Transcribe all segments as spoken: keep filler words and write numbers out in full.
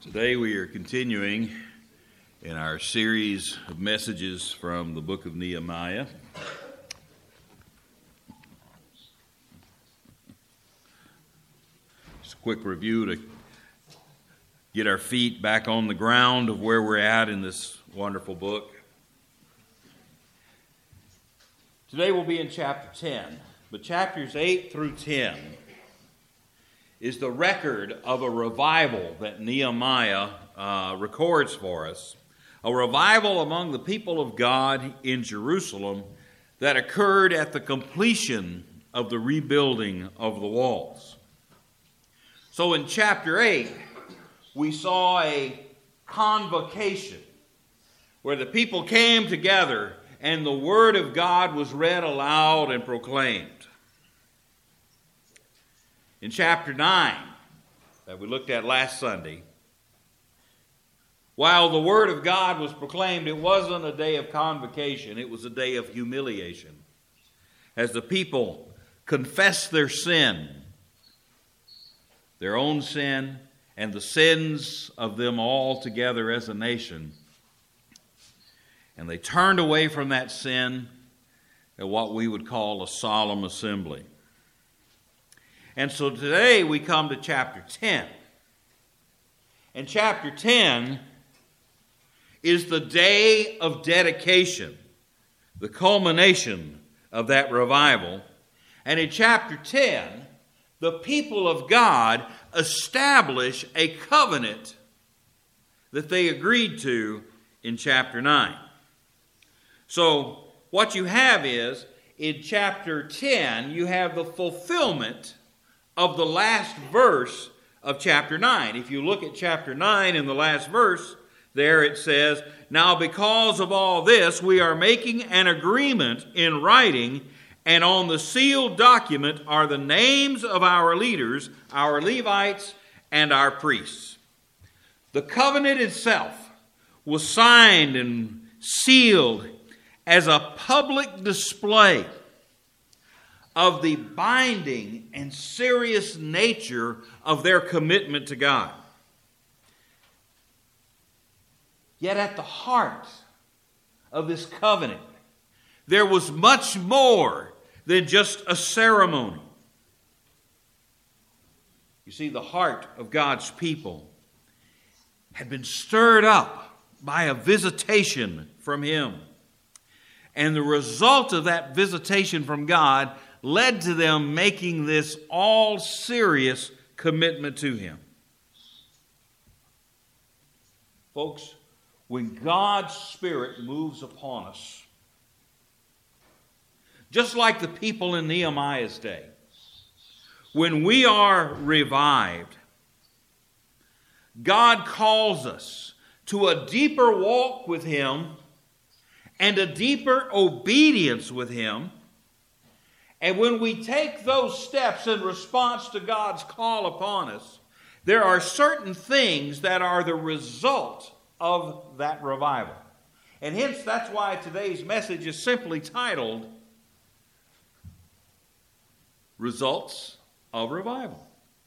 Today we are continuing in our series of messages from the book of Nehemiah. Just a quick review to get our feet back on the ground of where we're at in this wonderful book. Today we'll be in chapter ten, but chapters eight through ten is the record of a revival that Nehemiah uh, records for us. A revival among the people of God in Jerusalem that occurred at the completion of the rebuilding of the walls. So in chapter eight, we saw a convocation where the people came together and the word of God was read aloud and proclaimed. In chapter nine, that we looked at last Sunday, while the word of God was proclaimed, it wasn't a day of convocation, it was a day of humiliation. As the people confessed their sin, their own sin, and the sins of them all together as a nation, and they turned away from that sin at what we would call a solemn assembly. And so today we come to chapter ten. And chapter ten is the day of dedication, the culmination of that revival. And in chapter ten, the people of God establish a covenant that they agreed to in chapter nine. So what you have is, in chapter ten, you have the fulfillment of the last verse of chapter nine. If you look at chapter nine in the last verse, there it says, "Now because of all this, we are making an agreement in writing, and on the sealed document are the names of our leaders, our Levites, and our priests." The covenant itself was signed and sealed as a public display of the binding and serious nature of their commitment to God. Yet at the heart of this covenant, there was much more than just a ceremony. You see, the heart of God's people had been stirred up by a visitation from Him. And the result of that visitation from God led to them making this all serious commitment to Him. Folks, when God's Spirit moves upon us, just like the people in Nehemiah's day, when we are revived, God calls us to a deeper walk with Him and a deeper obedience with Him. And when we take those steps in response to God's call upon us, there are certain things that are the result of that revival. And hence, that's why today's message is simply titled, Results of Revival.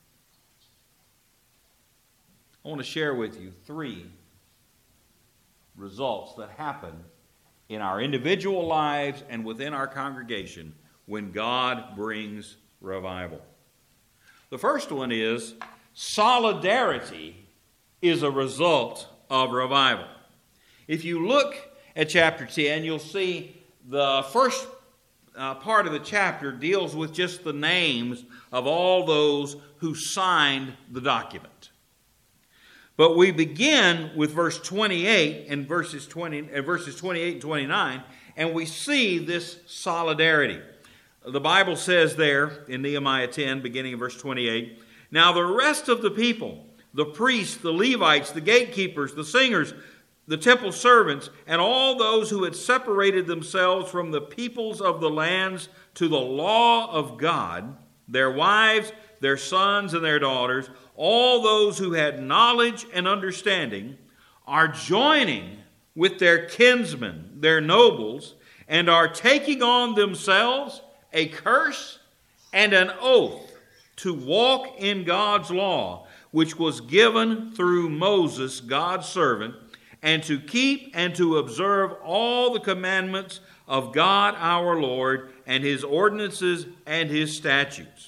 I want to share with you three results that happen in our individual lives and within our congregation when God brings revival. The first one is solidarity is a result of revival. If you look at chapter ten, you'll see the first uh, part of the chapter deals with just the names of all those who signed the document. But we begin with verse twenty-eight and verses twenty, uh, verses twenty-eight and twenty-nine, and we see this solidarity. The Bible says there in Nehemiah ten, beginning in verse twenty-eight, "Now the rest of the people, the priests, the Levites, the gatekeepers, the singers, the temple servants, and all those who had separated themselves from the peoples of the lands to the law of God, their wives, their sons, and their daughters, all those who had knowledge and understanding, are joining with their kinsmen, their nobles, and are taking on themselves a curse and an oath to walk in God's law, which was given through Moses, God's servant, and to keep and to observe all the commandments of God our Lord, and his ordinances and his statutes.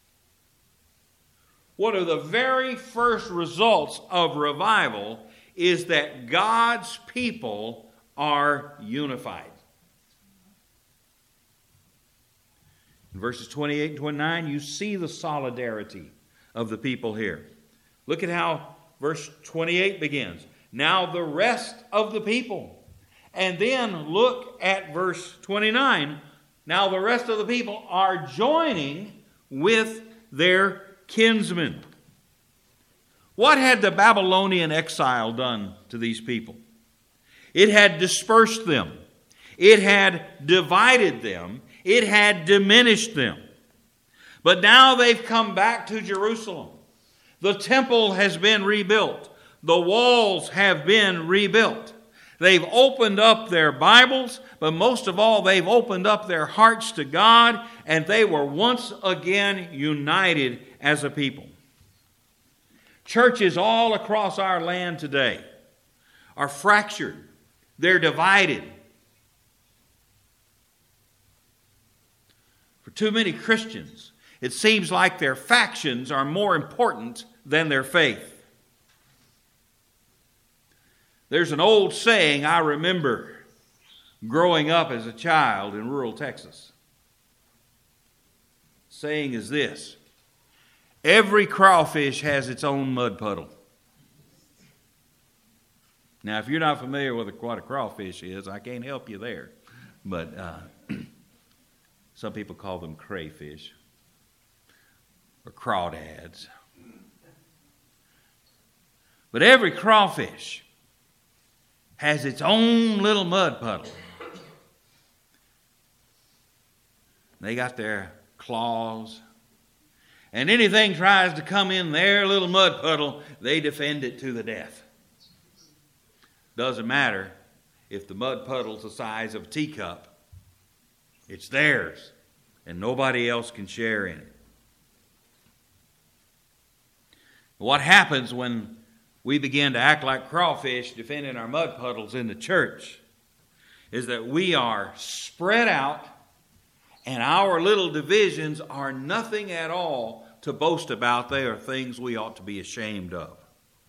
One of the very first results of revival is that God's people are unified. In verses twenty-eight and twenty-nine, you see the solidarity of the people here. Look at how verse twenty-eight begins. Now the rest of the people. And then look at verse twenty-nine. Now the rest of the people are joining with their kinsmen. What had the Babylonian exile done to these people? It had dispersed them. It had divided them. It had diminished them. But now they've come back to Jerusalem. The temple has been rebuilt. The walls have been rebuilt. They've opened up their Bibles, but most of all, they've opened up their hearts to God, and they were once again united as a people. Churches all across our land today are fractured. They're divided. For too many Christians, it seems like their factions are more important than their faith. There's an old saying I remember growing up as a child in rural Texas. The saying is this: every crawfish has its own mud puddle. Now, if you're not familiar with what a crawfish is, I can't help you there. But uh, some people call them crayfish or crawdads. But every crawfish has its own little mud puddle. They got their claws, and anything tries to come in their little mud puddle, they defend it to the death. Doesn't matter if the mud puddle's the size of a teacup. It's theirs, and nobody else can share in it. What happens when we begin to act like crawfish defending our mud puddles in the church is that we are spread out, and our little divisions are nothing at all to boast about. They are things we ought to be ashamed of.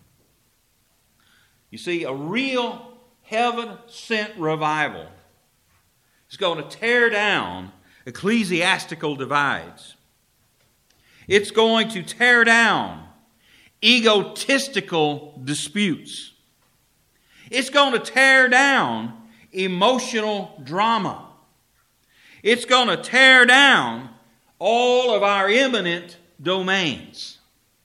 You see, a real heaven-sent revival is going to tear down ecclesiastical divides. It's going to tear down egotistical disputes. It's going to tear down emotional drama. It's going to tear down all of our eminent domains.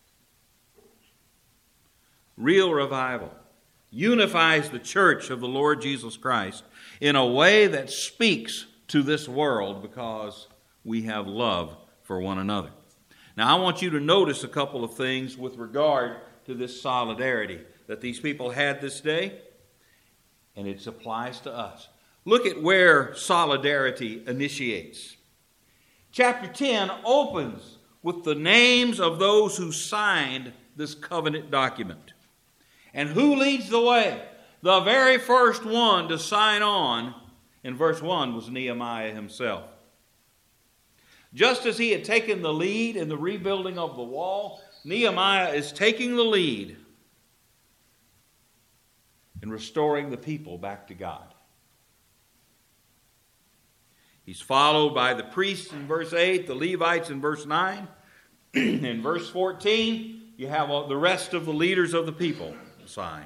Real revival unifies the church of the Lord Jesus Christ in a way that speaks to this world because we have love for one another. Now, I want you to notice a couple of things with regard to this solidarity that these people had this day, and it applies to us. Look at where solidarity initiates. Chapter ten opens with the names of those who signed this covenant document. And who leads the way? The very first one to sign on in verse one was Nehemiah himself. Just as he had taken the lead in the rebuilding of the wall, Nehemiah is taking the lead in restoring the people back to God. He's followed by the priests in verse eight, the Levites in verse nine. In verse fourteen, you have the rest of the leaders of the people sign.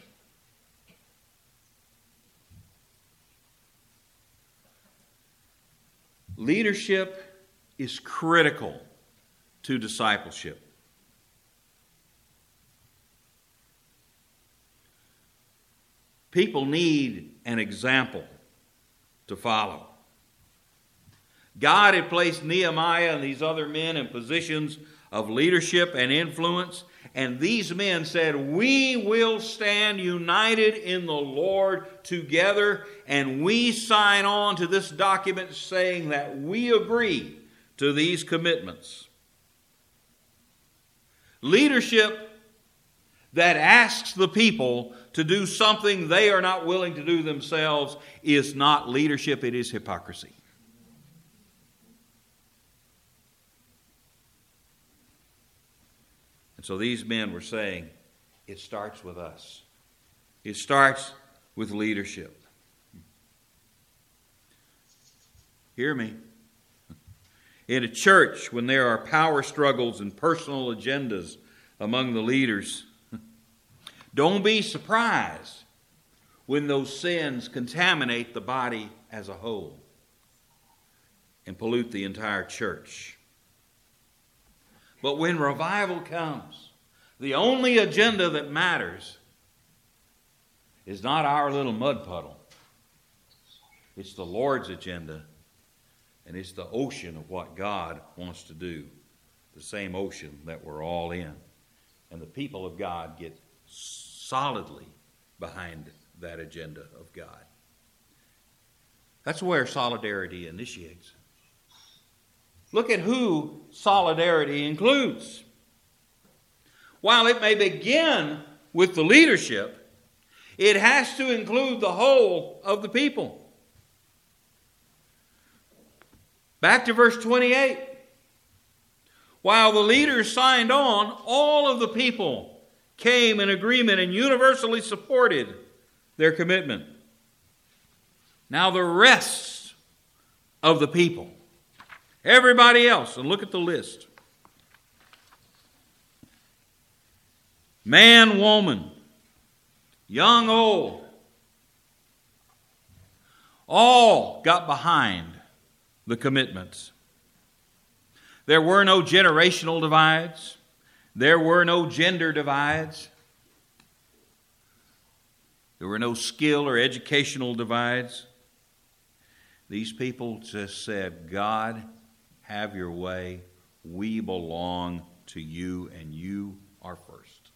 Leadership is critical to discipleship. People need an example to follow. God had placed Nehemiah and these other men in positions of leadership and influence, and these men said, we will stand united in the Lord together, and we sign on to this document saying that we agree to these commitments. Leadership that asks the people to do something they are not willing to do themselves is not leadership, it is hypocrisy. And so these men were saying, it starts with us. It starts with leadership. Hear me. In a church, when there are power struggles and personal agendas among the leaders, don't be surprised when those sins contaminate the body as a whole and pollute the entire church. But when revival comes, the only agenda that matters is not our little mud puddle. It's the Lord's agenda, and it's the ocean of what God wants to do, the same ocean that we're all in. And the people of God get solidly behind that agenda of God. That's where solidarity initiates. Look at who solidarity includes. While it may begin with the leadership, it has to include the whole of the people. Back to verse twenty-eight. While the leaders signed on, all of the people came in agreement and universally supported their commitment. Now the rest of the people, everybody else, and look at the list. Man, woman, young, old, all got behind the commitments. There were no generational divides. There were no gender divides. There were no skill or educational divides. These people just said, God, have your way. We belong to you, and you are first.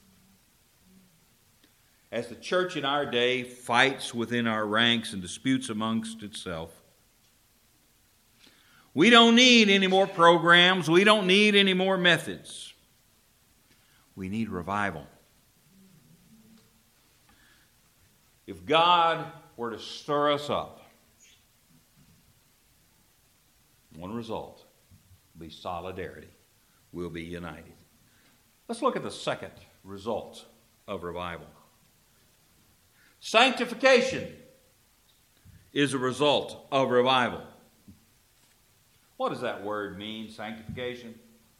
As the church in our day fights within our ranks and disputes amongst itself, we don't need any more programs. We don't need any more methods. We need revival. If God were to stir us up, one result will be solidarity. We'll be united. Let's look at the second result of revival. Sanctification is a result of revival. What does that word mean, sanctification?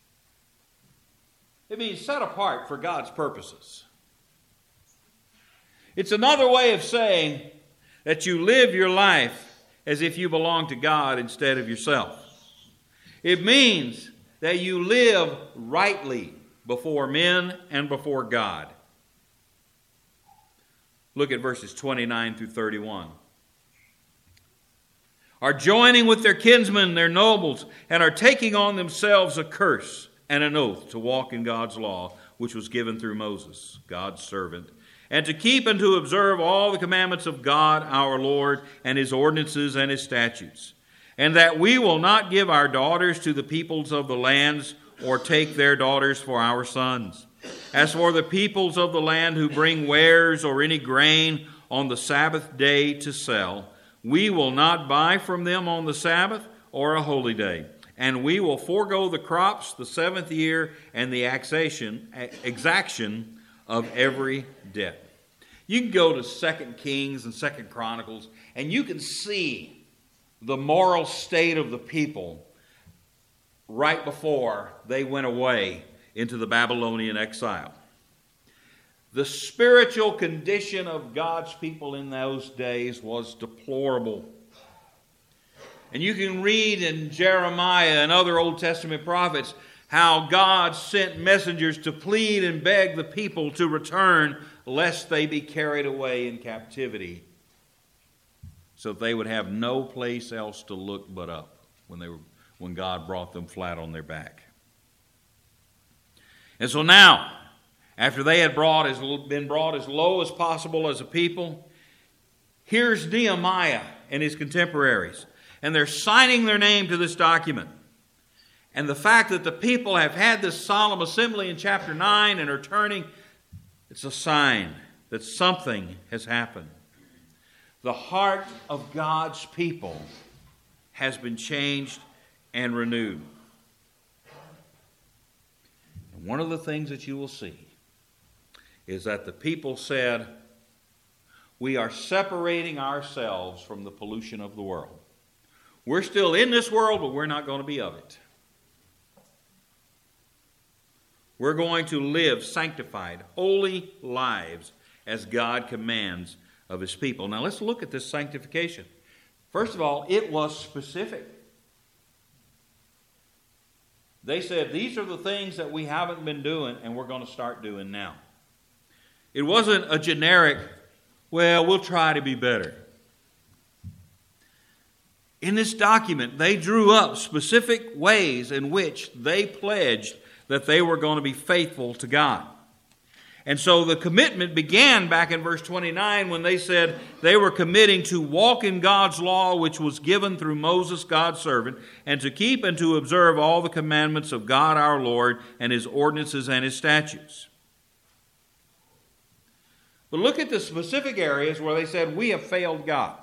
It means set apart for God's purposes. It's another way of saying that you live your life as if you belong to God instead of yourself. It means that you live rightly before men and before God. Look at verses twenty-nine through thirty-one. Are joining with their kinsmen, their nobles, and are taking on themselves a curse and an oath to walk in God's law, which was given through Moses, God's servant, and to keep and to observe all the commandments of God our Lord, and his ordinances and his statutes, and that we will not give our daughters to the peoples of the lands, or take their daughters for our sons. As for the peoples of the land who bring wares or any grain on the Sabbath day to sell, we will not buy from them on the Sabbath or a holy day, and we will forego the crops the seventh year and the exaction, exaction of every debt. You can go to Second Kings and Second Chronicles, and you can see the moral state of the people right before they went away into the Babylonian exile. The spiritual condition of God's people in those days was deplorable. And you can read in Jeremiah and other Old Testament prophets how God sent messengers to plead and beg the people to return lest they be carried away in captivity, so that they would have no place else to look but up when they were when God brought them flat on their back. And so now, after they had brought as, been brought as low as possible as a people, here's Nehemiah and his contemporaries, and they're signing their name to this document. And the fact that the people have had this solemn assembly in chapter nine and are turning, it's a sign that something has happened. The heart of God's people has been changed and renewed. And one of the things that you will see is that the people said, we are separating ourselves from the pollution of the world. We're still in this world, but we're not going to be of it. We're going to live sanctified, holy lives as God commands of His people. Now let's look at this sanctification. First of all, it was specific. They said, these are the things that we haven't been doing and we're going to start doing now. It wasn't a generic, well, we'll try to be better. In this document, they drew up specific ways in which they pledged that they were going to be faithful to God. And so the commitment began back in verse twenty-nine when they said they were committing to walk in God's law, which was given through Moses, God's servant, and to keep and to observe all the commandments of God our Lord and His ordinances and His statutes. But look at the specific areas where they said, we have failed God.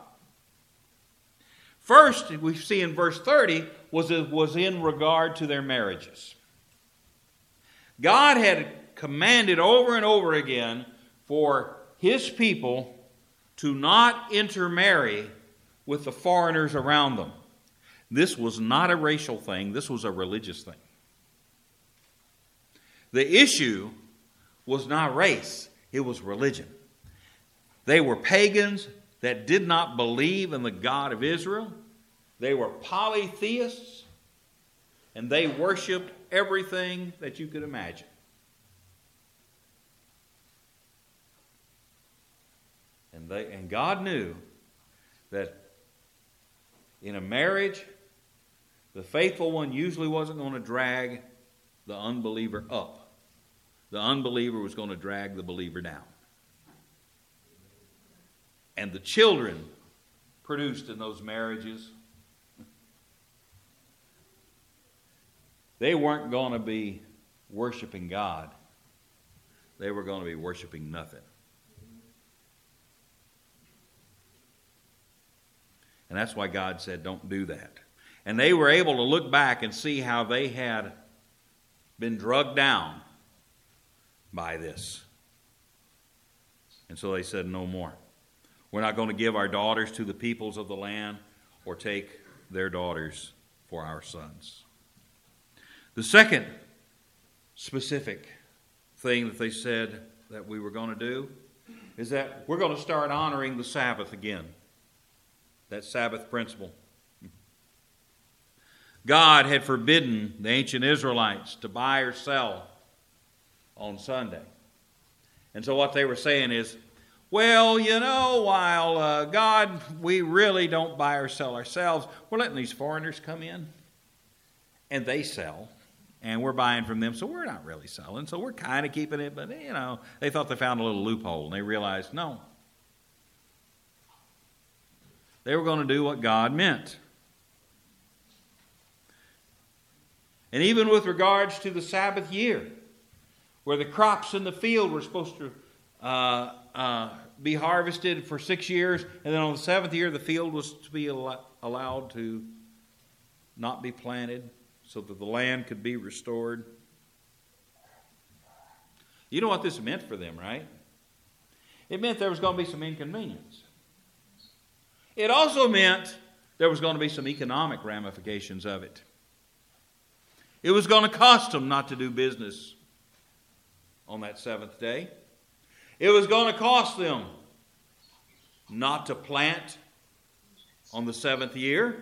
First, we see in verse thirty, was, was in regard to their marriages. God had commanded over and over again for His people to not intermarry with the foreigners around them. This was not a racial thing. This was a religious thing. The issue was not race. It was religion. They were pagans that did not believe in the God of Israel. They were polytheists, and they worshiped everything that you could imagine. And, they, and God knew that in a marriage, the faithful one usually wasn't going to drag the unbeliever up. The unbeliever was going to drag the believer down. And the children produced in those marriages, they weren't going to be worshiping God. They were going to be worshiping nothing. And that's why God said, don't do that. And they were able to look back and see how they had been drugged down by this. And so they said, no more. We're not going to give our daughters to the peoples of the land or take their daughters for our sons. The second specific thing that they said that we were going to do is that we're going to start honoring the Sabbath again. That Sabbath principle. God had forbidden the ancient Israelites to buy or sell on Sunday. And so what they were saying is, well, you know, while uh, God, we really don't buy or sell ourselves, we're letting these foreigners come in and they sell. And we're buying from them, so we're not really selling. So we're kind of keeping it, but, you know, they thought they found a little loophole. And they realized, no. They were going to do what God meant. And even with regards to the Sabbath year, where the crops in the field were supposed to uh, uh, be harvested for six years, and then on the seventh year the field was to be al- allowed to not be planted so that the land could be restored. You know what this meant for them, right? It meant there was going to be some inconvenience. It also meant there was going to be some economic ramifications of it. It was going to cost them not to do business on that seventh day. It was going to cost them not to plant on the seventh year.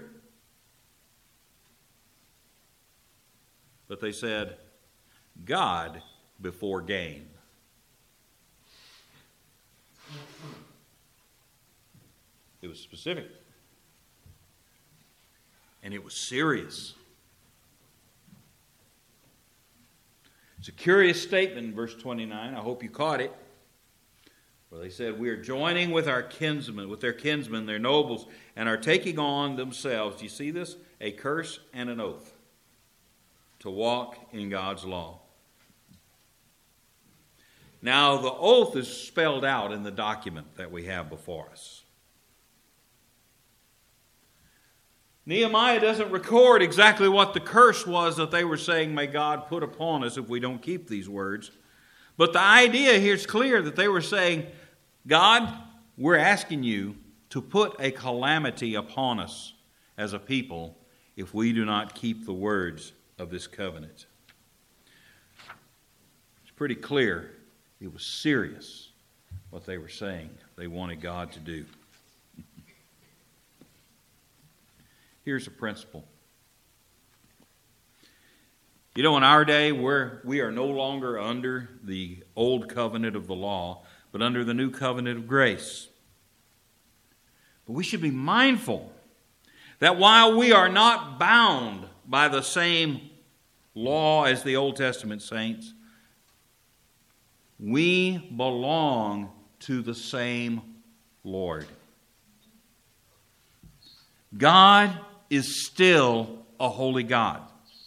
But they said, God before gain. It was specific. And it was serious. It's a curious statement in verse twenty-nine. I hope you caught it. Where they said, we are joining with our kinsmen, with their kinsmen, their nobles, and are taking on themselves, do you see this? A curse and an oath. to walk in God's law. Now, the oath is spelled out in the document that we have before us. Nehemiah doesn't record exactly what the curse was that they were saying, may God put upon us if we don't keep these words. But the idea here is clear that they were saying, God, we're asking you to put a calamity upon us as a people if we do not keep the words of this covenant. It's pretty clear. It was serious what they were saying they wanted God to do. Here's a principle. You know, in our day, we're, we are no longer under the old covenant of the law, but under the new covenant of grace. But we should be mindful that while we are not bound by the same law as the Old Testament saints, we belong to the same Lord. God is still a holy God.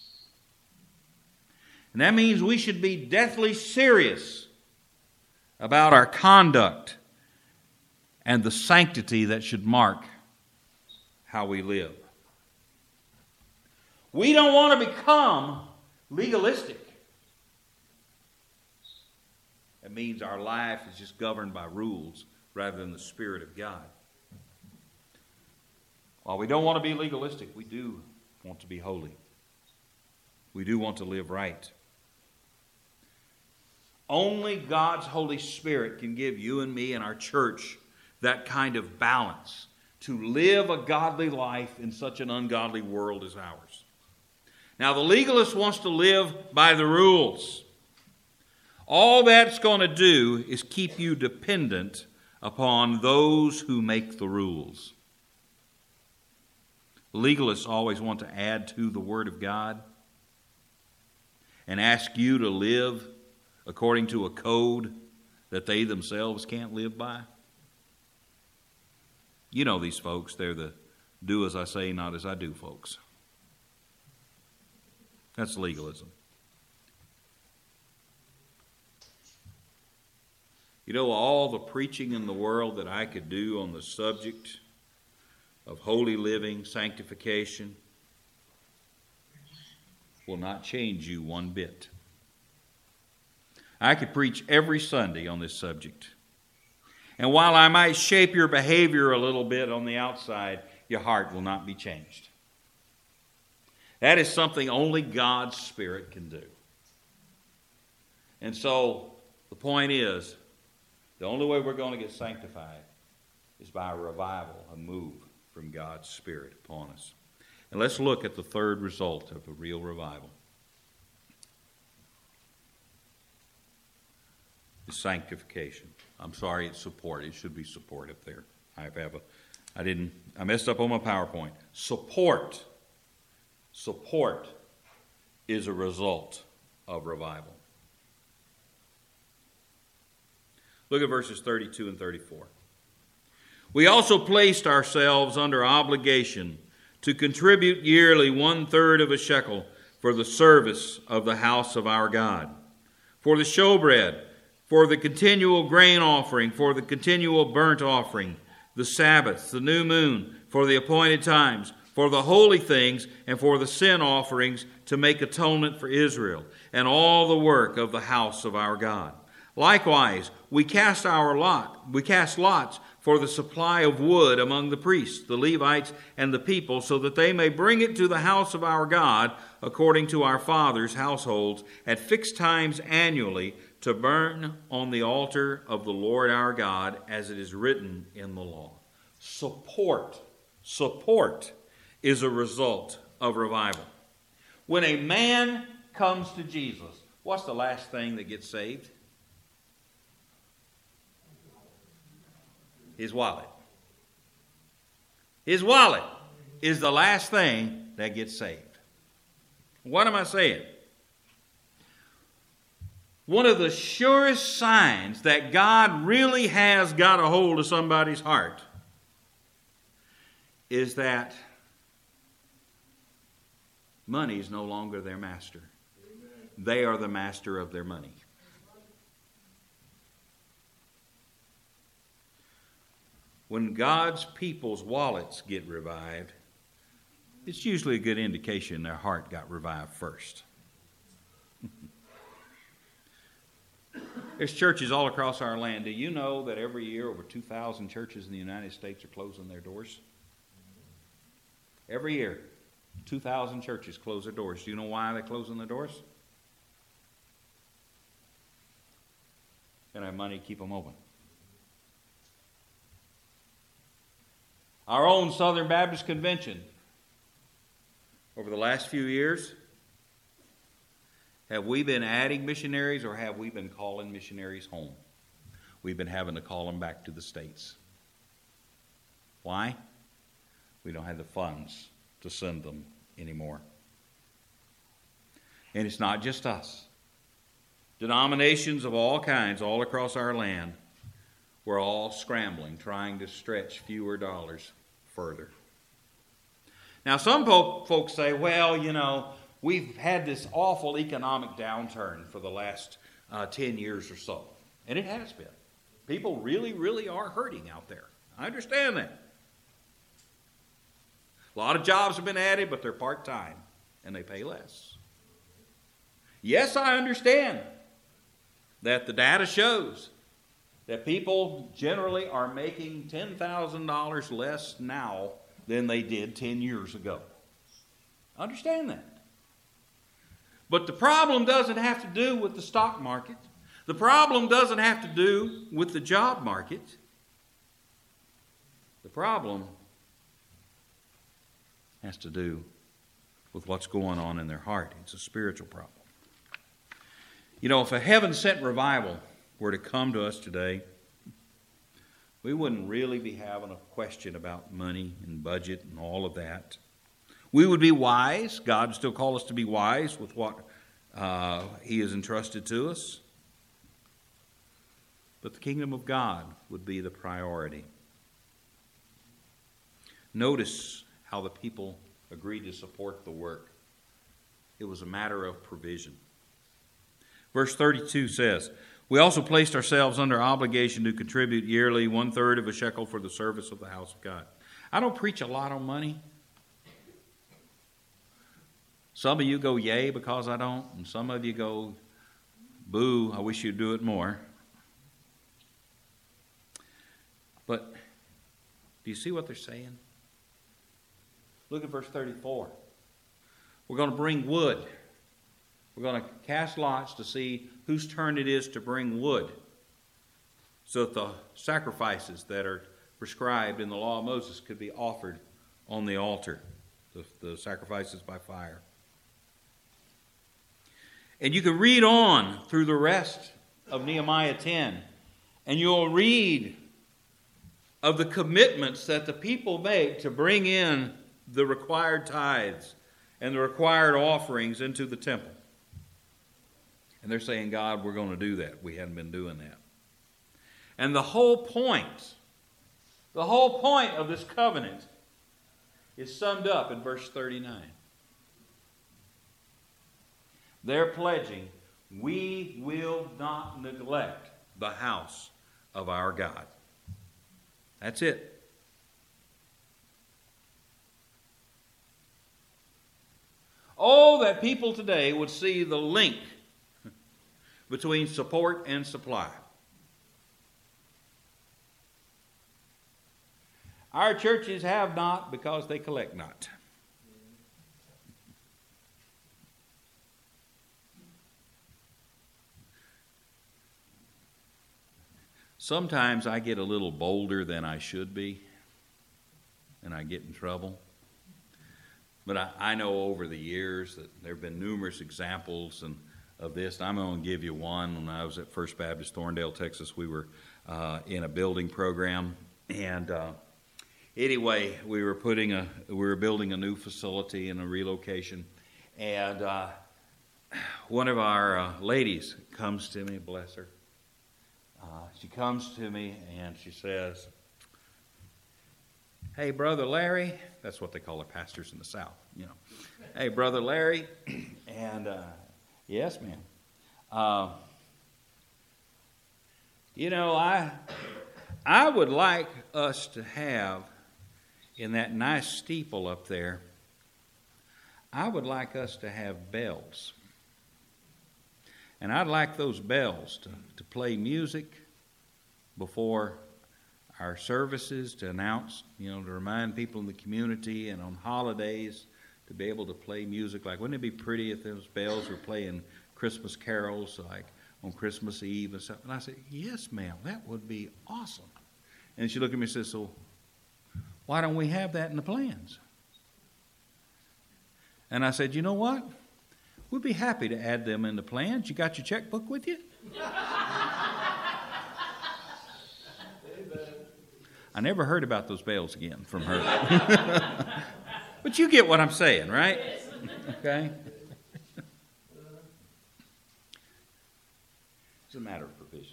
And that means we should be deathly serious about our conduct and the sanctity that should mark how we live. We don't want to become legalistic. It means our life is just governed by rules rather than the Spirit of God. While we don't want to be legalistic, we do want to be holy. We do want to live right. Only God's Holy Spirit can give you and me and our church that kind of balance to live a godly life in such an ungodly world as ours. Now, the legalist wants to live by the rules. All that's going to do is keep you dependent upon those who make the rules. Legalists always want to add to the Word of God and ask you to live according to a code that they themselves can't live by. You know these folks, they're the do as I say, not as I do folks. That's legalism. You know, all the preaching in the world that I could do on the subject of holy living, sanctification, will not change you one bit. I could preach every Sunday on this subject. And while I might shape your behavior a little bit on the outside, your heart will not be changed. That is something only God's Spirit can do. And so, the point is, the only way we're going to get sanctified is by a revival, a move from God's Spirit upon us. And let's look at the third result of a real revival. It's sanctification. I'm sorry, it's support. It should be support up there. I have a, I didn't, I messed up on my PowerPoint. Support. Support is a result of revival. Look at verses thirty-two and thirty-four. We also placed ourselves under obligation to contribute yearly one-third of a shekel for the service of the house of our God, for the showbread, for the continual grain offering, for the continual burnt offering, the Sabbaths, the new moon, for the appointed times, for the holy things, and for the sin offerings to make atonement for Israel, and all the work of the house of our God. Likewise, we cast our lot, we cast lots for the supply of wood among the priests, the Levites, and the people, so that they may bring it to the house of our God, according to our fathers' households, at fixed times annually, to burn on the altar of the Lord our God, as it is written in the law. Support, support is a result of revival. When a man comes to Jesus, what's the last thing that gets saved? His wallet. His wallet is the last thing that gets saved. What am I saying? One of the surest signs that God really has got a hold of somebody's heart is that Money is no longer their master. They are the master of their money. When God's people's wallets get revived, it's usually a good indication their heart got revived first. There's churches all across our land. Do you know that every year over two thousand churches in the United States are closing their doors? Every year, two thousand churches close their doors. Do you know why they're closing their doors? They don't have money to keep them open. Our own Southern Baptist Convention, over the last few years, have we been adding missionaries or have we been calling missionaries home? We've been having to call them back to the States. Why? We don't have the funds to send them anymore. And it's not just us. Denominations of all kinds all across our land, we're all scrambling, trying to stretch fewer dollars further. Now, some folks say, well, you know, we've had this awful economic downturn for the last uh, ten years or so. And it has been. People really, really are hurting out there. I understand that. A lot of jobs have been added, but they're part-time, and they pay less. Yes, I understand that the data shows that people generally are making ten thousand dollars less now than they did ten years ago. I understand that. But the problem doesn't have to do with the stock market. The problem doesn't have to do with the job market. The problem has to do with what's going on in their heart. It's a spiritual problem. You know, if a heaven-sent revival were to come to us today, we wouldn't really be having a question about money and budget and all of that. We would be wise. God would still call us to be wise with what uh, He has entrusted to us. But the kingdom of God would be the priority. Notice how the people agreed to support the work. It was a matter of provision. Verse thirty-two says, we also placed ourselves under obligation to contribute yearly one-third of a shekel for the service of the house of God. I don't preach a lot on money. Some of you go, yay, because I don't. And some of you go, boo, I wish you'd do it more. But do you see what they're saying? Look at verse thirty-four. We're going to bring wood. We're going to cast lots to see whose turn it is to bring wood, so that the sacrifices that are prescribed in the law of Moses could be offered on the altar, the, the sacrifices by fire. And you can read on through the rest of Nehemiah ten, and you'll read of the commitments that the people make to bring in the required tithes and the required offerings into the temple. And they're saying, God, we're going to do that. We hadn't been doing that. And the whole point, the whole point of this covenant is summed up in verse thirty-nine. They're pledging, we will not neglect the house of our God. That's it. Oh, that people today would see the link between support and supply. Our churches have not because they collect not. Sometimes I get a little bolder than I should be, and I get in trouble. But I, I know over the years that there have been numerous examples and of this. I'm going to give you one. When I was at First Baptist Thorndale, Texas, we were uh, in a building program, and uh, anyway, we were putting a we were building a new facility and a relocation, and uh, one of our uh, ladies comes to me, bless her. Uh, she comes to me and she says, hey, Brother Larry, that's what they call their pastors in the South, you know. Hey, Brother Larry, and uh, yes, ma'am. Uh, you know, I I would like us to have, in that nice steeple up there, I would like us to have bells. And I'd like those bells to, to play music before our services, to announce, you know, to remind people in the community, and on holidays to be able to play music. Like, wouldn't it be pretty if those bells were playing Christmas carols, like on Christmas Eve and stuff? And I said, yes, ma'am, that would be awesome. And she looked at me and said, so why don't we have that in the plans? And I said, you know what? We'd be happy to add them in the plans. You got your checkbook with you? I never heard about those bells again from her. But you get what I'm saying, right? Okay? It's a matter of provision.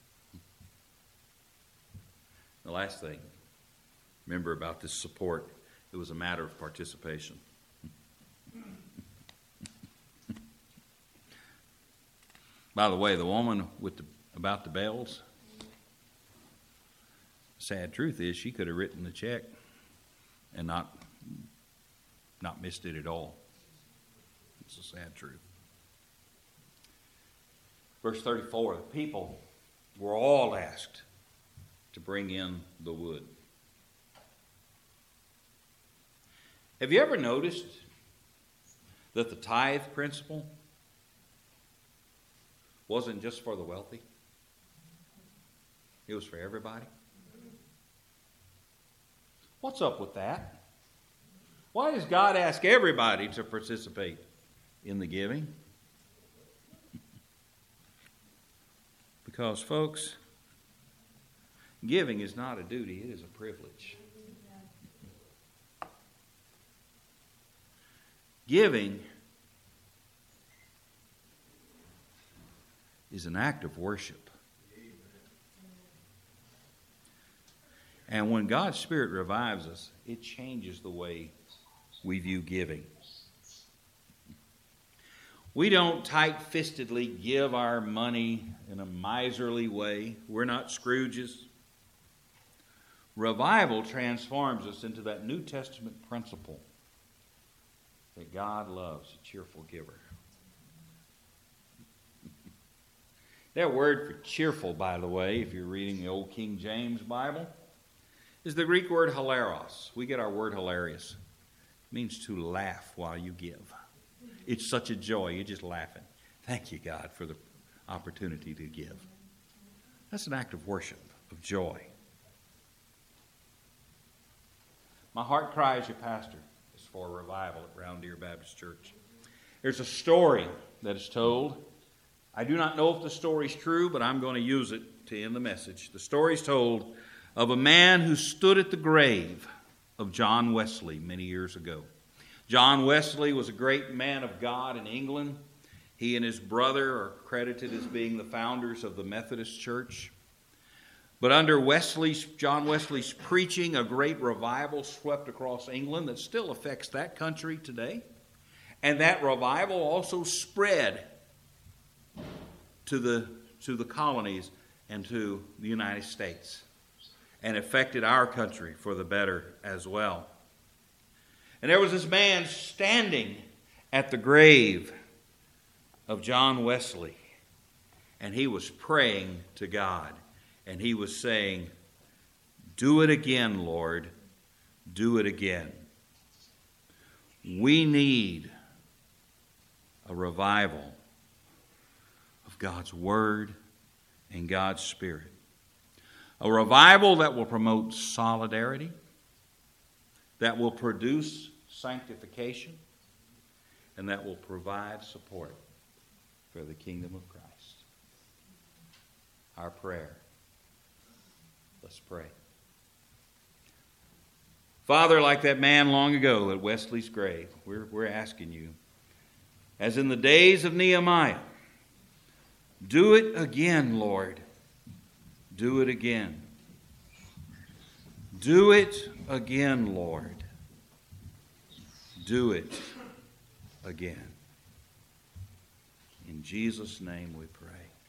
The last thing, remember about this support, it was a matter of participation. By the way, the woman with the, about the bells, sad truth is she could have written the check and not not missed it at all. It's a sad truth. Verse thirty-four, the people were all asked to bring in the wood. Have you ever noticed that the tithe principle wasn't just for the wealthy? It was for everybody. What's up with that? Why does God ask everybody to participate in the giving? Because, folks, giving is not a duty, it is a privilege. Giving is an act of worship. And when God's Spirit revives us, it changes the way we view giving. We don't tight-fistedly give our money in a miserly way. We're not Scrooges. Revival transforms us into that New Testament principle that God loves a cheerful giver. That word for cheerful, by the way, if you're reading the old King James Bible, is the Greek word hilaros. We get our word hilarious. It means to laugh while you give. It's such a joy. You're just laughing. Thank you, God, for the opportunity to give. That's an act of worship, of joy. My heart cry as your pastor is for a revival at Round Deer Baptist Church. There's a story that is told. I do not know if the story's true, but I'm going to use it to end the message. The story's told of a man who stood at the grave of John Wesley many years ago. John Wesley was a great man of God in England. He and his brother are credited as being the founders of the Methodist Church. But under Wesley's, John Wesley's preaching, a great revival swept across England that still affects that country today. And that revival also spread to the, to the colonies and to the United States, and affected our country for the better as well. And there was this man standing at the grave of John Wesley, and he was praying to God, and he was saying, "Do it again, Lord, do it again." We need a revival of God's Word and God's Spirit. A revival that will promote solidarity, that will produce sanctification, and that will provide support for the kingdom of Christ. Our prayer. Let's pray. Father, like that man long ago at Wesley's grave, we're, we're asking you, as in the days of Nehemiah, do it again, Lord. Do it again. Do it again, Lord. Do it again. In Jesus' name we pray.